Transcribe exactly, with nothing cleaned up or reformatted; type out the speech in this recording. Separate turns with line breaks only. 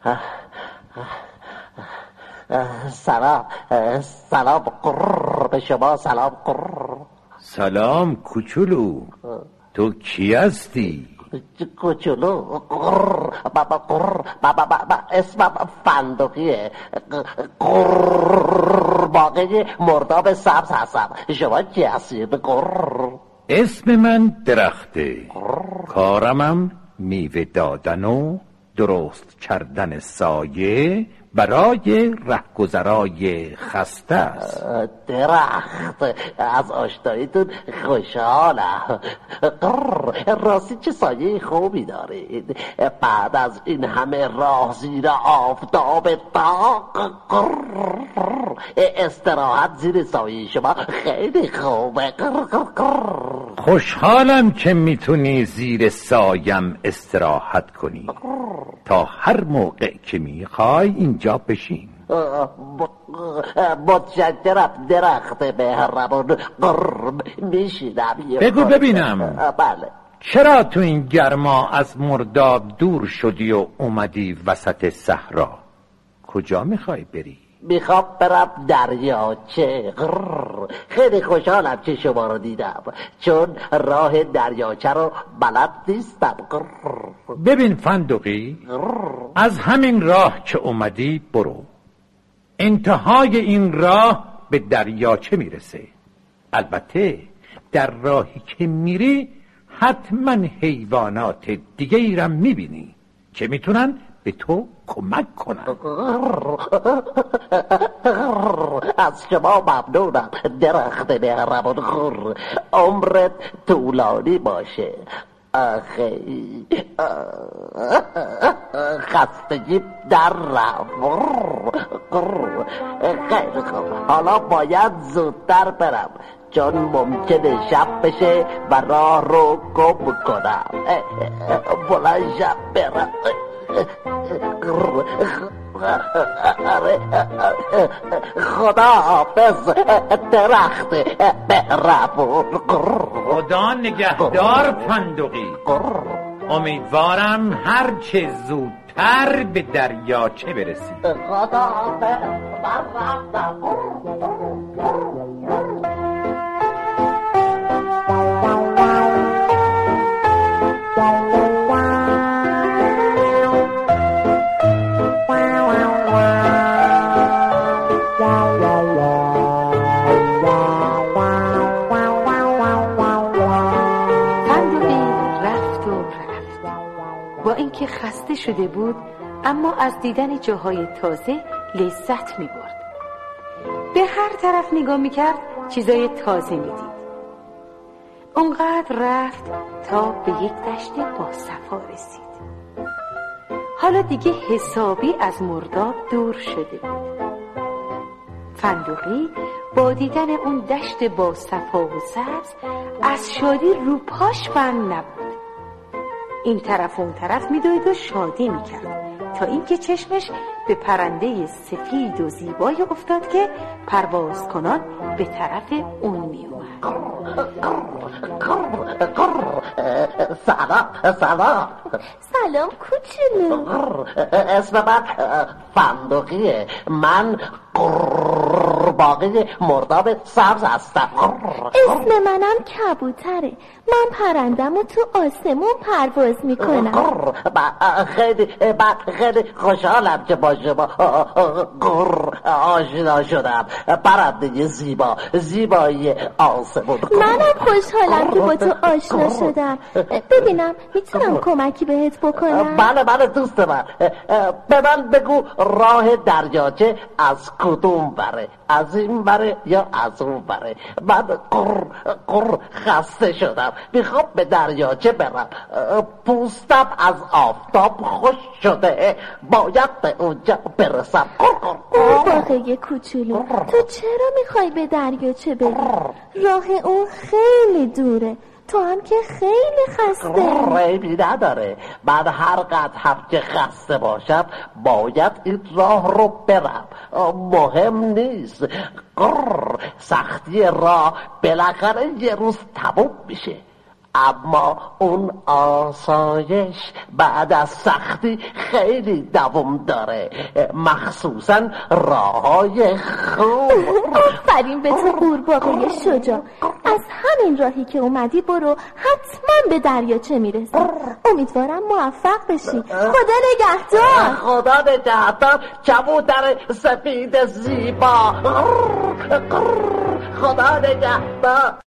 سلام سلام قرر به شما. سلام قرر.
سلام کوچولو، تو کی هستی؟
کوچولو قرر بابا قرر بابا بابا اسمم فندقیه. قرر باقی مرداب سبز هستم. شما کی هستید؟ قرر.
اسم من درخته، کارمم میوه دادن و درست کردن سایه برای رهگذرای خسته است.
درخت، از آشناییتون خوشحالم. راستی چه سایه خوبی دارید بعد از این همه راه زیر آفتاب تاق. استراحت زیر سایه شما خیلی خوبه.
خوشحالم که میتونی زیر سایم استراحت کنی. تا هر موقع که میخوای اینجا بشین.
متشکرم درخت مهربون. قرب میشینم.
بگو ببینم،
بله،
چرا تو این گرما از مرداب دور شدی و اومدی وسط صحرا؟ کجا میخوای بری؟
میخوام برم دریاچه. خیلی خوشحالم که شما رو دیدم، چون راه دریاچه رو بلد نیستم.
ببین فندقی، از همین راه که اومدی برو. انتهای این راه به دریاچه میرسه. البته در راهی که میری حتما حیوانات دیگه ایرم میبینی که میتونن به تو کمک کنن.
از شما ممنونم درخت مهربون. عمرت طولانی باشه. آخه خستگی در رفت. خیلی خوب، حالا باید زودتر برم چون ممکنه شب بشه و راه رو گم کنم. بلند شب برم. خدا حافظ درخت مهربون.
خدا نگهدار فندقی. امیدوارم هر چه زودتر به دریاچه برسی.
خدا حافظ.
که خسته شده بود اما از دیدن جاهای تازه لذت می برد. به هر طرف نگاه می کرد چیزای تازه می دید. اونقدر رفت تا به یک دشت با صفا رسید. حالا دیگه حسابی از مرداب دور شده بود. فندقی با دیدن اون دشت با صفا و سبز از شادی رو پاش بند نبود. این طرف اون طرف میدوید و شادی میکرد تا اینکه چشمش به پرنده سفید و زیبایی افتاد که پرواز کنان به طرف اون میومد.
سلام سلام
سلام کوچولو.
اسم من فندقیه. من قورباغه مرداب سبز هستم.
اسم منم کبوتره. من پرندم و تو آسمون پرواز میکنم.
خیلی خیلی خوشحالم که با شما آشنا شدم. پرنده زیبا، زیبایی آسمون.
منم خوشحالم که با تو آشنا شدم. ببینم میتونم کمکی بهت بکنم؟
بله بله دوست من. به من بگو راه دریاچه از کدوم بره؟ از این بره یا از اون بره؟ من قر قر خسته شدم، میخوام به دریاچه برم. پوستم از آفتاب خوش شده، باید به اونجا برسم.
قورباغه کوچولو، تو چرا میخوای به دریاچه بری؟ راه اون خیلی دوره، تو هم که خیلی خسته.
ریبی نداره، من هر قدر هم که خسته باشم باید این راه رو برم. مهم نیست. قرر سختی راه بالاخره یه روز تموم میشه. اما اون آسایش بعد از سختی خیلی دوام داره، مخصوصا راههای خوب.
آفرین به تو قورباغه شجاع. از همین راهی که اومدی برو، حتما به دریاچه میرسی. امیدوارم موفق بشی. خدا نگهدار.
خدا نگهدار کبوتر سپید زیبا. خدا نگهدار.